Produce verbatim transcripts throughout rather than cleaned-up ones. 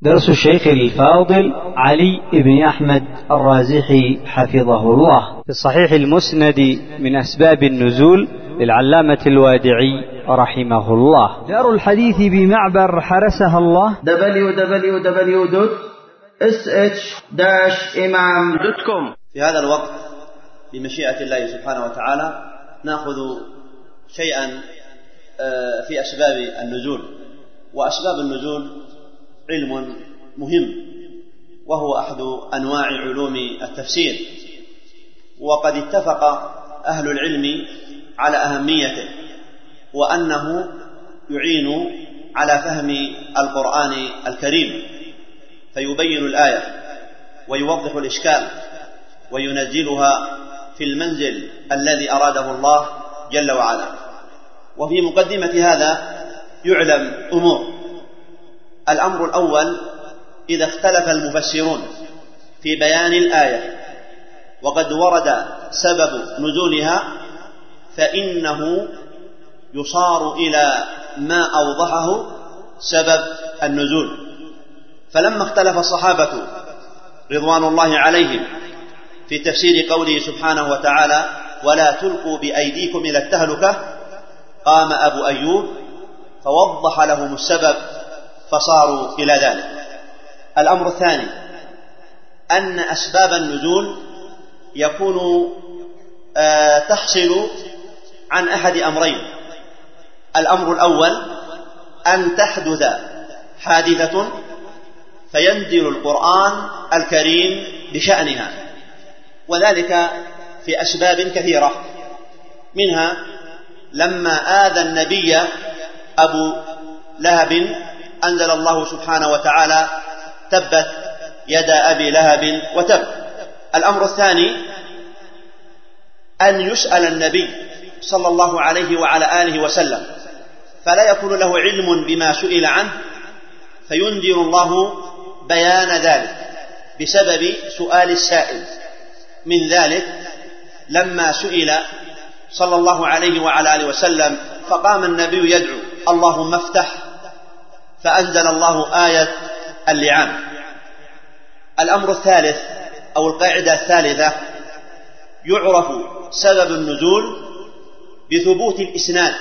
درس الشيخ الفاضل علي بن أحمد الرازحي حفظه الله في الصحيح المسند من أسباب النزول للعلامة الوادعي رحمه الله. دار الحديث بمعبر حرسها الله دبليو دبليو دبليو دوت إس إتش داش إمام دوت كوم. في هذا الوقت بمشيئة الله سبحانه وتعالى نأخذ شيئا في أسباب النزول. وأسباب النزول علم مهم، وهو أحد أنواع علوم التفسير، وقد اتفق أهل العلم على أهميته، وأنه يعين على فهم القرآن الكريم، فيبين الآية ويوضح الإشكال وينزلها في المنزل الذي أراده الله جل وعلا. وفي مقدمة هذا يعلم أمور. الأمر الأول: إذا اختلف المفسرون في بيان الآية وقد ورد سبب نزولها، فإنه يصار إلى ما أوضحه سبب النزول. فلما اختلف الصحابة رضوان الله عليهم في تفسير قوله سبحانه وتعالى: ولا تلقوا بأيديكم إلى التهلكة، قام أبو أيوب فوضح لهم السبب فصاروا إلى ذلك. الأمر الثاني: أن أسباب النزول يكون آه تحصل عن أحد أمرين. الأمر الأول: أن تحدث حادثة فينزل القرآن الكريم بشأنها، وذلك في أسباب كثيرة، منها لما آذى النبي أبو لهب أنزل الله سبحانه وتعالى: تبت يدا أبي لهب وتب. الأمر الثاني: أن يسأل النبي صلى الله عليه وعلى آله وسلم فلا يكون له علم بما سئل عنه، فينذر الله بيان ذلك بسبب سؤال السائل. من ذلك لما سئل صلى الله عليه وعلى آله وسلم فقام النبي يدعو: اللهم افتح، فأنزل الله آية اللعان. الأمر الثالث أو القاعدة الثالثة: يعرف سبب النزول بثبوت الإسناد،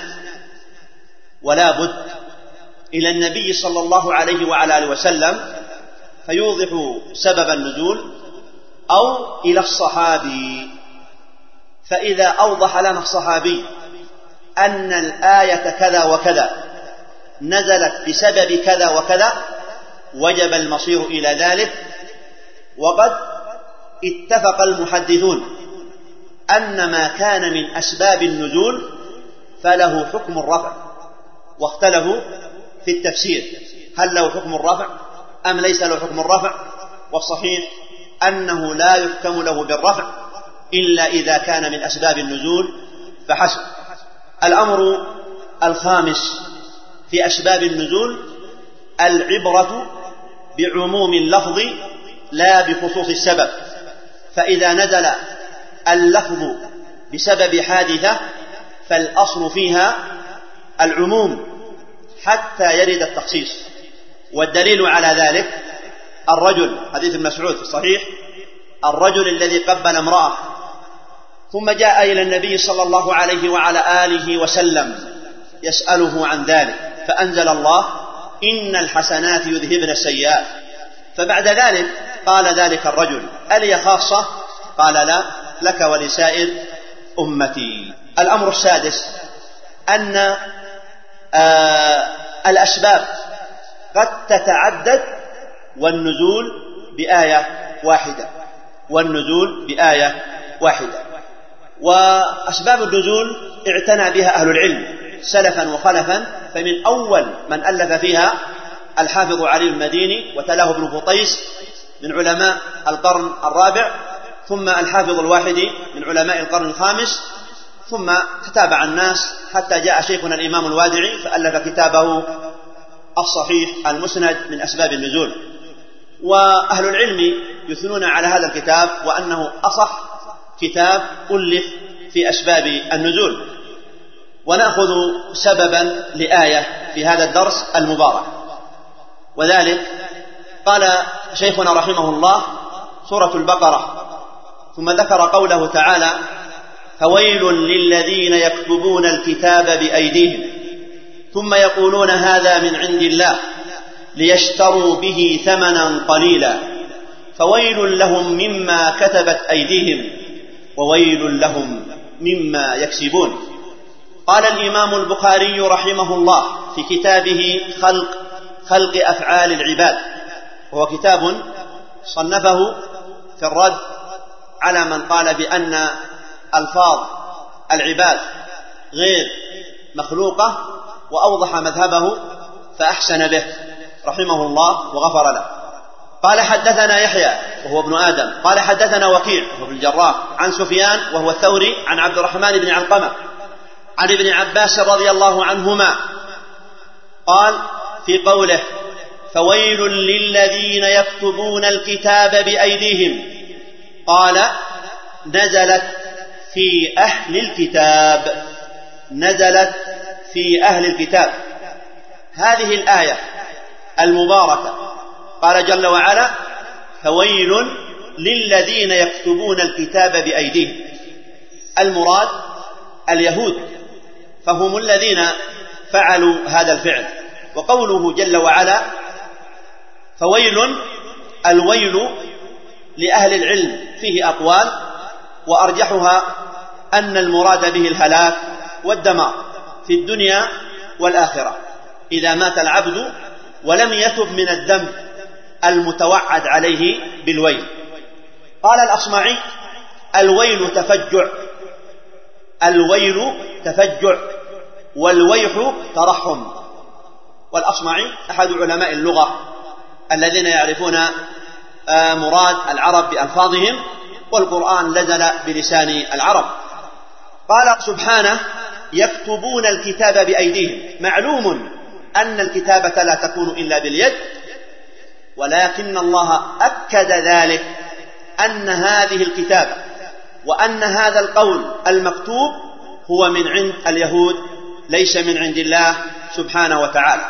ولا بد إلى النبي صلى الله عليه وعلى آله وسلم فيوضح سبب النزول، أو إلى الصحابي، فإذا أوضح لنا الصحابي أن الآية كذا وكذا نزلت بسبب كذا وكذا، وجب المصير إلى ذلك. وقد اتفق المحدثون أن ما كان من أسباب النزول فله حكم الرفع، واختلفوا في التفسير: هل له حكم الرفع أم ليس له حكم الرفع؟ والصحيح أنه لا يحكم له بالرفع إلا إذا كان من أسباب النزول فحسب. الأمر الخامس في أسباب النزول: العبرة بعموم اللفظ لا بخصوص السبب. فإذا نزل اللفظ بسبب حادثة فالأصل فيها العموم حتى يرد التخصيص. والدليل على ذلك الرجل، حديث ابن مسعود في الصحيح: الرجل الذي قبل امرأة ثم جاء إلى النبي صلى الله عليه وعلى آله وسلم يسأله عن ذلك، فأنزل الله: إن الحسنات يذهبن السيئات. فبعد ذلك قال ذلك الرجل: ألي خاصة؟ قال: لا، لك ولسائر أمتي. الأمر السادس: أن آه الأسباب قد تتعدد والنزول بآية واحدة والنزول بآية واحدة. وأسباب النزول اعتنى بها أهل العلم سلفا وخلفا، فمن أول من ألف فيها الحافظ علي المديني، وتلاه ابن فطيس من علماء القرن الرابع، ثم الحافظ الواحدي من علماء القرن الخامس، ثم تتابع الناس حتى جاء شيخنا الإمام الوادعي فألف كتابه الصحيح المسند من أسباب النزول. وأهل العلم يثنون على هذا الكتاب وأنه أصح كتاب ألف في أسباب النزول. ونأخذ سببا لآية في هذا الدرس المبارك، وذلك قال شيخنا رحمه الله: سورة البقرة، ثم ذكر قوله تعالى: فويل للذين يكتبون الكتاب بأيديهم ثم يقولون هذا من عند الله ليشتروا به ثمنا قليلا فويل لهم مما كتبت أيديهم وويل لهم مما يكسبون. قال الإمام البخاري رحمه الله في كتابه خلق خلق أفعال العباد، وهو كتاب صنفه في الرد على من قال بأن ألفاظ العباد غير مخلوقة، وأوضح مذهبه فأحسن به رحمه الله وغفر له. قال: حدثنا يحيى وهو ابن آدم قال حدثنا وكيع وهو ابن الجراح عن سفيان وهو الثوري عن عبد الرحمن بن علقمة عن ابن عباس رضي الله عنهما قال في قوله: فويل للذين يكتبون الكتاب بأيديهم، قال: نزلت في أهل الكتاب نزلت في أهل الكتاب. هذه الآية المباركة قال جل وعلا: فويل للذين يكتبون الكتاب بأيديهم. المراد اليهود، فهم الذين فعلوا هذا الفعل. وقوله جل وعلا فويل، الويل لأهل العلم فيه أقوال، وأرجحها أن المراد به الهلاك والدمار في الدنيا والآخرة إذا مات العبد ولم يتب من الذنب المتوعد عليه بالويل. قال الأصمعي: الويل تفجع الويل تفجع والويح ترحم. والأصمعي أحد علماء اللغة الذين يعرفون مراد العرب بألفاظهم، والقرآن نزل بلسان العرب. قال سبحانه: يكتبون الكتاب بأيديهم. معلوم أن الكتابة لا تكون إلا باليد، ولكن الله أكد ذلك أن هذه الكتابة وأن هذا القول المكتوب هو من عند اليهود ليس من عند الله سبحانه وتعالى.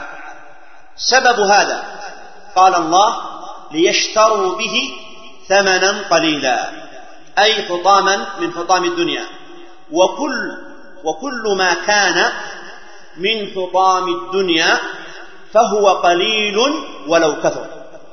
سبب هذا قال الله: ليشتروا به ثمنا قليلا، أي حطاما من حطام الدنيا. وكل, وكل ما كان من حطام الدنيا فهو قليل ولو كثر.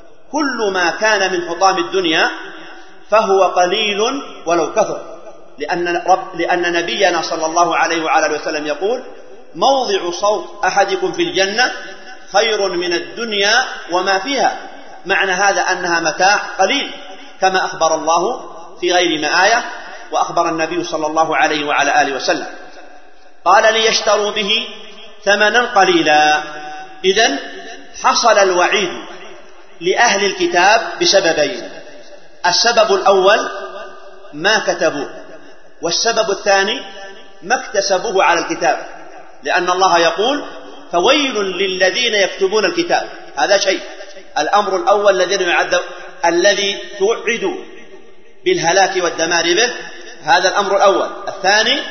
كل ما كان من حطام الدنيا فهو قليل ولو كثر، لأن, رب لأن نبينا صلى الله عليه وعلى وسلم يقول: موضع صوت أحدكم في الجنة خير من الدنيا وما فيها. معنى هذا أنها متاع قليل، كما أخبر الله في غير ما آية، وأخبر النبي صلى الله عليه وعلى آله وسلم. قال: ليشتروا به ثمنا قليلا. إذن حصل الوعيد لأهل الكتاب بسببين: السبب الأول ما كتبوه، والسبب الثاني ما اكتسبوه على الكتاب، لأن الله يقول: فويل للذين يكتبون الكتاب. هذا شيء. الأمر الأول الذين يعذب الذي توعدوا بالهلاك والدمار به، هذا الأمر الأول. الثاني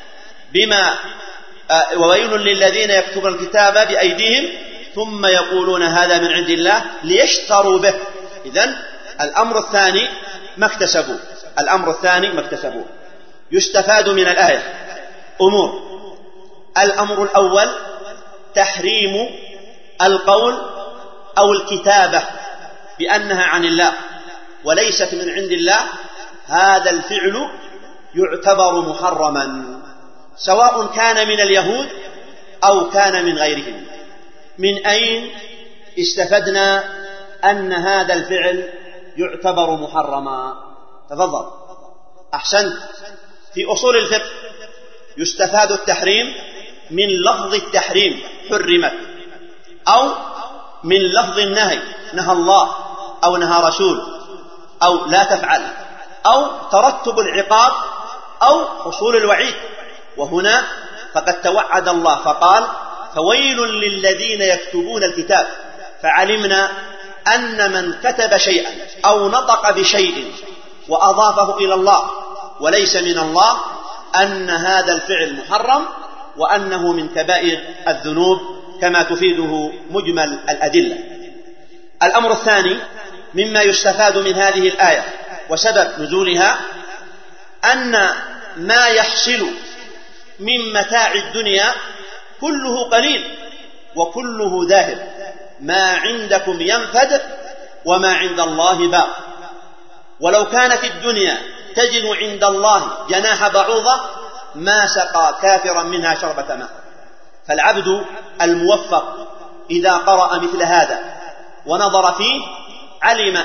بما آه وويل للذين يكتبون الكتاب بأيديهم ثم يقولون هذا من عند الله ليشتروا به. إذن الأمر الثاني ما اكتسبوه الأمر الثاني ما اكتسبوه. يستفاد من الآية أمور: الأمر الأول تحريم القول أو الكتابة بأنها عن الله وليست من عند الله. هذا الفعل يعتبر محرما، سواء كان من اليهود أو كان من غيرهم. من أين استفدنا أن هذا الفعل يعتبر محرما؟ تفضل. أحسنت. في أصول الفقه يستفاد التحريم من لفظ التحريم حرمت، أو من لفظ النهي نهى الله أو نهى رسول، أو لا تفعل، أو ترتب العقاب، أو حصول الوعيد. وهنا فقد توعد الله فقال: فويل للذين يكتبون الكتاب. فعلمنا أن من كتب شيئا أو نطق بشيء وأضافه إلى الله وليس من الله أن هذا الفعل محرم، وأنه من كبائر الذنوب كما تفيده مجمل الأدلة. الأمر الثاني مما يستفاد من هذه الآية وسبب نزولها أن ما يحصل من متاع الدنيا كله قليل وكله ذاهب. ما عندكم ينفد وما عند الله باق. ولو كانت الدنيا تجد عند الله جناح بعوضة ما سقى كافرا منها شربة ماء. فالعبد الموفق إذا قرأ مثل هذا ونظر فيه علم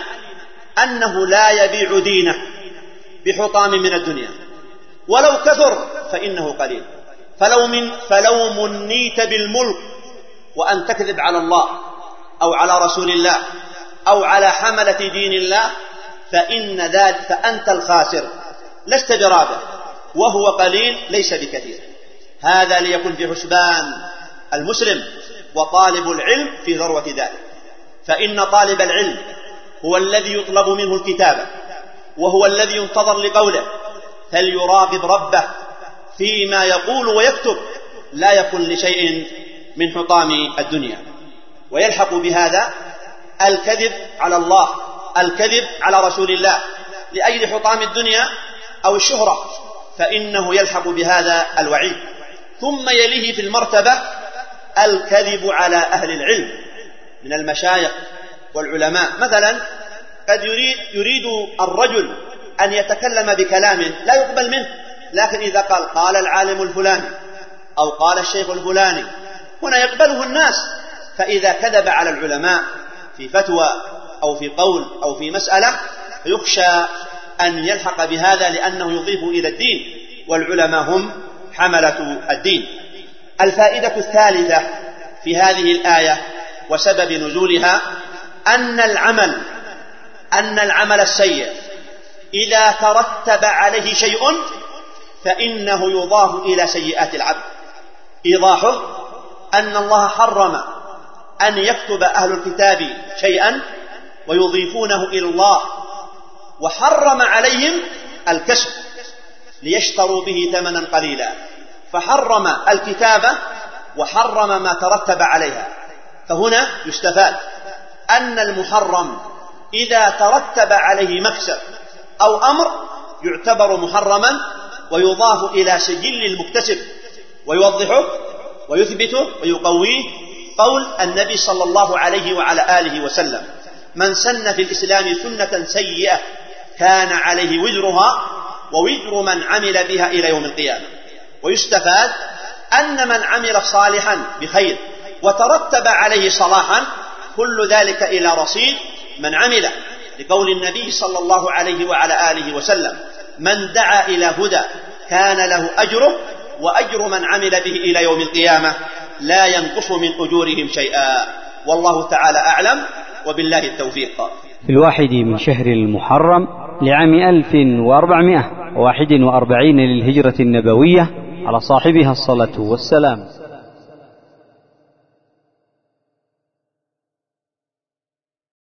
أنه لا يبيع دينه بحطام من الدنيا، ولو كثر فإنه قليل. فلو, من فلو منيت بالملك وأن تكذب على الله أو على رسول الله أو على حملة دين الله فإن ذلك فأنت الخاسر، لست برابح، وهو قليل ليس بكثير. هذا ليكن في حسبان المسلم وطالب العلم في ذروة ذلك. فإن طالب العلم هو الذي يطلب منه الكتابة وهو الذي ينتظر لقوله، فليراقب ربه فيما يقول ويكتب، لا يكن لشيء من حطام الدنيا. ويلحق بهذا الكذب على الله، الكذب على رسول الله لأجل حطام الدنيا أو الشهرة، فإنه يلحق بهذا الوعيد. ثم يليه في المرتبة الكذب على أهل العلم من المشايخ والعلماء. مثلا قد يريد, يريد الرجل أن يتكلم بكلام لا يقبل منه، لكن إذا قال قال العالم الفلاني أو قال الشيخ الفلاني هنا يقبله الناس. فإذا كذب على العلماء في فتوى أو في قول أو في مسألة يخشى أن يلحق بهذا لأنه يضيف إلى الدين، والعلماء هم حملة الدين. الفائدة الثالثة في هذه الآية وسبب نزولها أن العمل أن العمل السيء إذا ترتب عليه شيء فإنه يضاف إلى سيئات العبد. إيضاحه أن الله حرم أن يكتب أهل الكتاب شيئا ويضيفونه إلى الله، وحرم عليهم الكسب ليشتروا به ثمنا قليلا، فحرم الكتابة وحرم ما ترتب عليها. فهنا يستفاد أن المحرم إذا ترتب عليه مكسب أو أمر يعتبر محرما ويضاف إلى سجل المكتسب، ويوضحه ويثبته ويقويه قول النبي صلى الله عليه وعلى آله وسلم: من سن في الإسلام سنة سيئة كان عليه وزرها ووزر من عمل بها إلى يوم القيامة. ويستفاد أن من عمل صالحا بخير وترتب عليه صلاحا كل ذلك إلى رصيد من عمل، لقول النبي صلى الله عليه وعلى آله وسلم: من دعا إلى هدى كان له أجره وأجر من عمل به إلى يوم القيامة لا ينقص من أجورهم شيئا. والله تعالى أعلم، وبالله التوفيق. في الواحد من شهر المحرم لعام ألف وأربعمائة وواحد وأربعين للهجرة النبوية على صاحبها الصلاة والسلام.